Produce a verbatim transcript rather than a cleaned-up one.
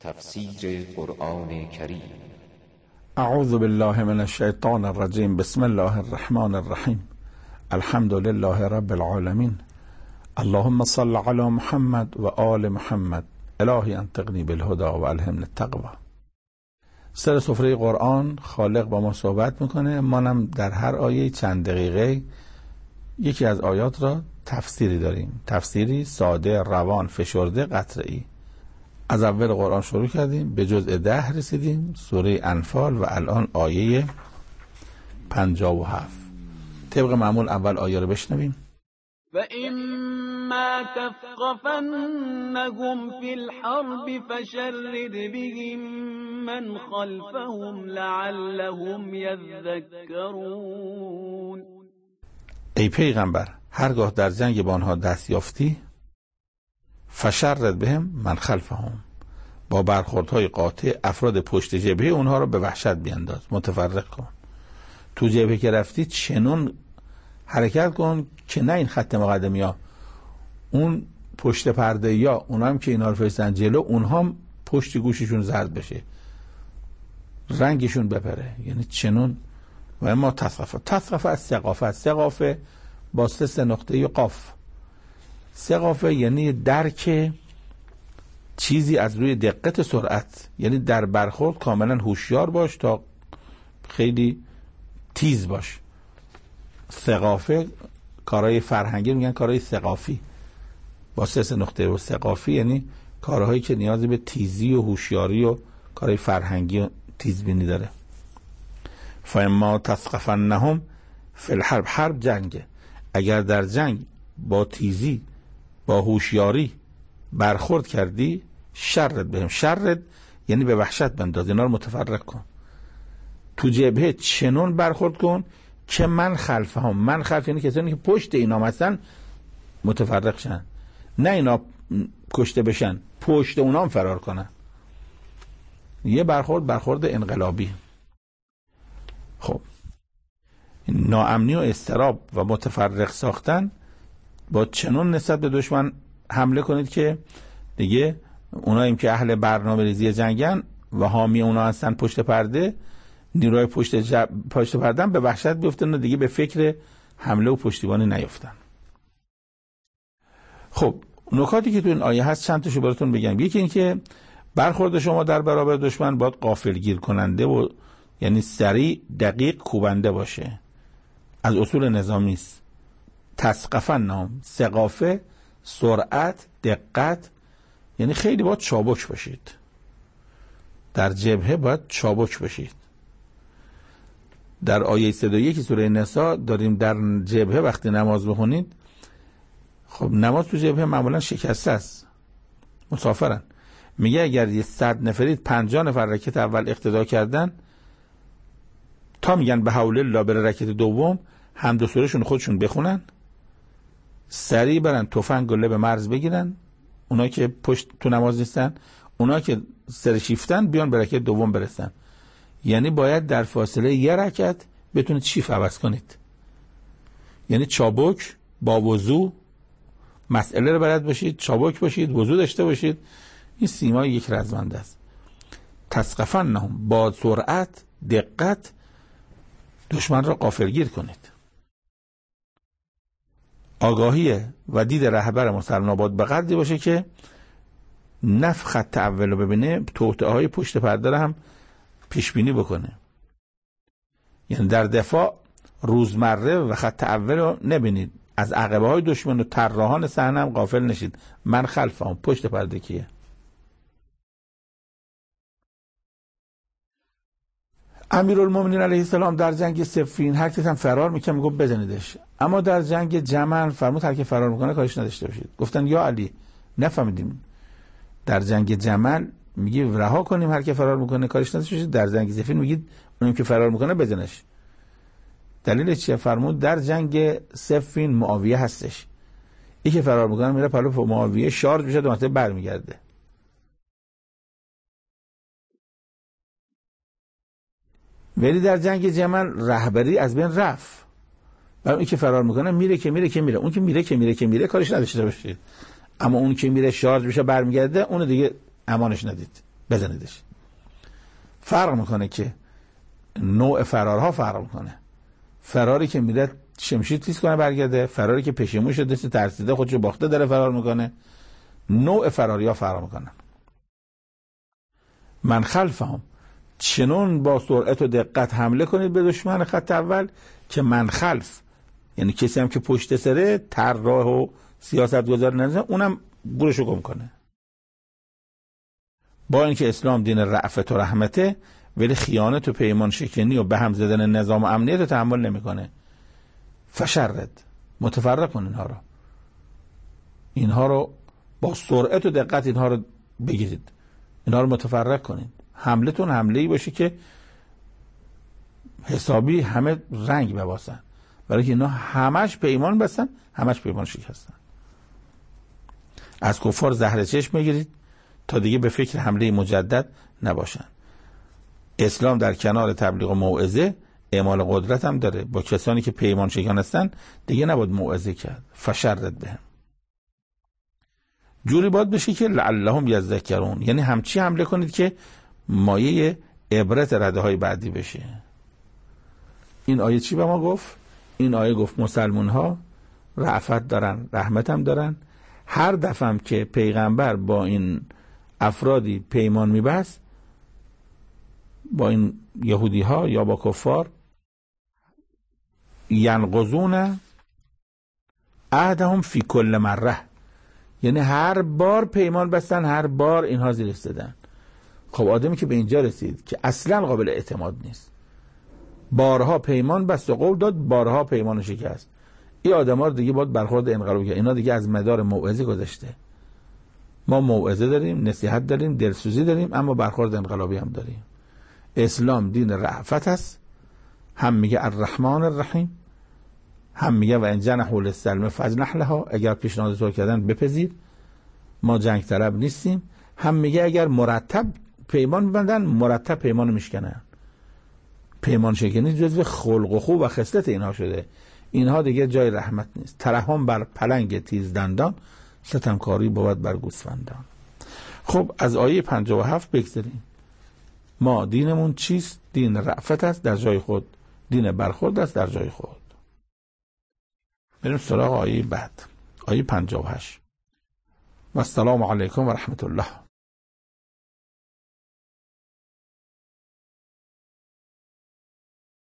تفسیر قرآن کریم. اعوذ بالله من الشیطان الرجیم. بسم الله الرحمن الرحیم. الحمد لله رب العالمین. اللهم صل علی محمد و آل محمد. الهی انطقنی بالهدى و الهمنی التقوی. سر سفره قرآن خالق با ما صحبت میکنه. مانم در هر آیه چند دقیقه یکی از آیات را تفسیری داریم، تفسیری ساده، روان، فشرده، قطعی. از اول قرآن شروع کردیم، به جزء ده رسیدیم، سوره انفال، و الان آیه پنجاه و هفت. طبق معمول اول آیه رو بشنویم. و اما تثقفنهم فی الحرب فشرد بهم من خلفهم لعلهم یذکرون. ای پیغمبر، هرگاه در جنگ با آنها دست یافتی، فشرد بهم من خلفهم، با برخوردهای قاطع افراد پشت جبهه اونها رو به وحشت بینداز، متفرق کن. تو جبهه که رفتی چنون حرکت کن که نه این خط مقدمی ها، اون پشت پرده یا اونها هم که اینا رو فرستن جلو، اونها هم پشت گوششون زرد بشه، رنگشون بپره. یعنی چنون. و اما تثقفه، تثقفه از ثقافه، ثقافه با سه نقطه قاف. ثقافه یعنی درک چیزی از روی دقت، سرعت، یعنی در برخورد کاملا هوشیار باش تا خیلی تیز باش. ثقافه کارهای فرهنگی میگن کارهای ثقافی با سه نقطه. و ثقافی یعنی کارهایی که نیاز به تیزی و هوشیاری و کارهای فرهنگی و تیزبینی داره. فاما تثقفنهم فی الحرب، حرب جنگه. اگر در جنگ با تیزی، با هوشیاری برخورد کردی، شرد بهم، شرد یعنی به وحشت بنداز، اینا رو متفرق کن. تو جبهه چنون برخورد کن که من خلفهم، من خلف یعنی کسانی که پشت اینا مثلا متفرق شن، نه اینا کشته بشن، پشت اونا هم فرار کنن. یه برخورد برخورد انقلابی. خب ناامنی و اضطراب و متفرق ساختن، با چنون نسبت به دشمن حمله کنید که دیگه اوناییم که اهل برنامه ریزی جنگن و حامی اونا هستن پشت پرده، نیروهای پشت جب... پشت پرده به وحشت بیفتن و دیگه به فکر حمله و پشتیبانی نیفتن. خب نکاتی که تو این آیه هست چند تاشو براتون بگم. یکی این که برخورد شما در برابر دشمن باید غافلگیر کننده و یعنی سریع، دقیق، کوبنده باشه. از اصول نظامی است. تثقفنهم، ثقافه، سرعت، دقت، یعنی خیلی باید چابک باشید. در جبهه باید چابک باشید. در آیه صد و یک سوره نساء داریم در جبهه وقتی نماز بخونید، خب نماز تو جبهه معمولا شکسته است، مسافرن. میگه اگر یه صد نفرید، پنجاه نفر رکعت اول اقتدا کردن، تا میگن به حول الله بره رکعت دوم، حمد و سورهشون خودشون بخونن، سریع برن تفنگ گله به مرز بگیرن، اونا که پشت تو نماز نیستن، اونا که سر شیفتن بیان به رکعت دوم برسن. یعنی باید در فاصله یه رکعت بتونید شیف عوض کنید. یعنی چابک، با وضو، مسئله رو بلد باشید، چابک باشید، وضو داشته باشید. این سیمای یک رزمنده است. تثقفنهم، با سرعت، دقت دشمن را غافلگیر کنید. آگاهی و دید رهبر مسلمان باید به قدری باشه که نفخ خط اول رو ببینه، توطئه های پشت پرده رو هم پیش بینی بکنه. یعنی در دفاع روزمره و خط اول رو نبینید، از عقبه های دشمن و طراحان صحنه هم غافل نشید. من خلفم، پشت پرده کیه؟ امیرالمومنین علیه السلام در جنگ صفین هر کس هم فرار میکنه میگفت بزنیدش، اما در جنگ جمل فرمود هر کی فرار میکنه کارش نداشته باشید. گفتن یا علی نفهمیدیم. در جنگ جمل میگی رها کنیم هر کی فرار میکنه کارش نداشته باشید، در جنگ صفین میگید اونی که فرار میکنه بزنش. دلیل چیه؟ فرمود در جنگ صفین معاویه هستش، این که فرار میکنه میره پلو معاویه، شارژ میشه، دو مرتبه برمیگرده. ولی در جنگ جمل رهبری از بین رفت و اون که فرار میکنه میره که میره که میره، اون که میره که میره که میره کارش نداشته باشید. اما اون که میره شارژ بشه برمیگرده، اون دیگه امانش ندید. بزنیدش. فرق میکنه که نوع فرارها فرق میکنه. فراری که میره شمشیر تیز کنه برگرده، فراری که پشیمون شده ترسیده خودشو باخته داره فرار میکنه، نوع فراری ها فرق میکنن. من خلفهم، چنون با سرعت و دقت حمله کنید به دشمن خط اول که من خلف، یعنی کسی هم که پشت سره طراح و سیاستگزار نظام اونم گورشو گم کنه. با اینکه اسلام دین رأفت و رحمته، ولی خیانت و پیمان شکنی و به هم زدن نظام و امنیت رو تحمل نمیکنه. فشرد، متفرق کن اینها رو اینها رو با سرعت و دقت اینها رو بگیرید، اینها رو متفرق کنید. حملتون حمله‌ای باشه که حسابی همه رنگ بباسن، برای که اینا همش پیمان بستن، همش پیمان شکستن. از کفار زهر چشم بگیرید تا دیگه به فکر حمله مجدد نباشن. اسلام در کنار تبلیغ و موعظه اعمال قدرت هم داره. با کسانی که پیمان شکن هستن دیگه نباید موعظه کرد. فشرد بهم، جوری باید بشه که لعلهم یذکرون، یعنی همچی حمله کنید که مایه عبرت رده های بعدی بشه. این آیه چی به ما گفت؟ این آیه گفت مسلمون ها رأفت دارن، رحمت هم دارن. هر دفعه هم که پیغمبر با این افرادی پیمان میبست، با این یهودی ها یا با کفار، ینقضون عهدهم فی کل مره، یعنی هر بار پیمان بستن، هر بار اینها زیر استدن. خب آدمی که به اینجا رسید که اصلا قابل اعتماد نیست، بارها پیمان بست و قول داد، بارها پیمان شکست، این آدم ها دیگه باید برخورد انقلابی کرد. اینا دیگه از مدار موعظه گذشته. ما موعظه داریم، نصیحت داریم، دلسوزی داریم، اما برخورد انقلابی هم داریم. اسلام دین رأفت است، هم میگه الرحمن الرحیم، هم میگه و ان جنحوا للسلم فاجنح لها، اگر پیشنهاد تو کردن بپذیر، ما جنگ طلب نیستیم. هم میگه اگر مرتب پیمان ببندن، مرتب پیمان میشکنن. پیمان شکنی جزو خلق و خو و خصلت اینها شده. اینها دیگه جای رحمت نیست. ترحم بر پلنگ تیز دندان، ستمکاری بود بر گوسفندان. خب از آیه پنجاه و هفت بگذاریم. ما دینمون چیست؟ دین رأفت است در جای خود، دین برخورد است در جای خود. بریم سراغ آیه بعد، آیه پنجاه و هشت. و السلام علیکم و رحمت الله.